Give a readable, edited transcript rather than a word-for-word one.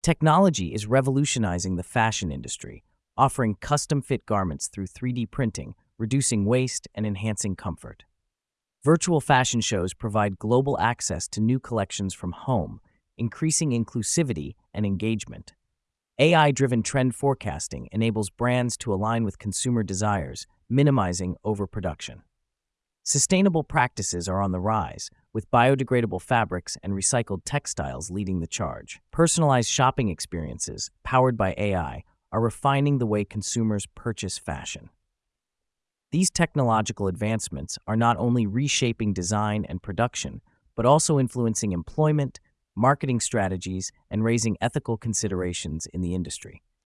Technology is revolutionizing the fashion industry, offering custom-fit garments through 3D printing, reducing waste and enhancing comfort. Virtual fashion shows provide global access to new collections from home, increasing inclusivity and engagement. AI-driven trend forecasting enables brands to align with consumer desires, minimizing overproduction. Sustainable practices are on the rise, with biodegradable fabrics and recycled textiles leading the charge. Personalized shopping experiences, powered by AI, are refining the way consumers purchase fashion. These technological advancements are not only reshaping design and production, but also influencing employment, marketing strategies, and raising ethical considerations in the industry.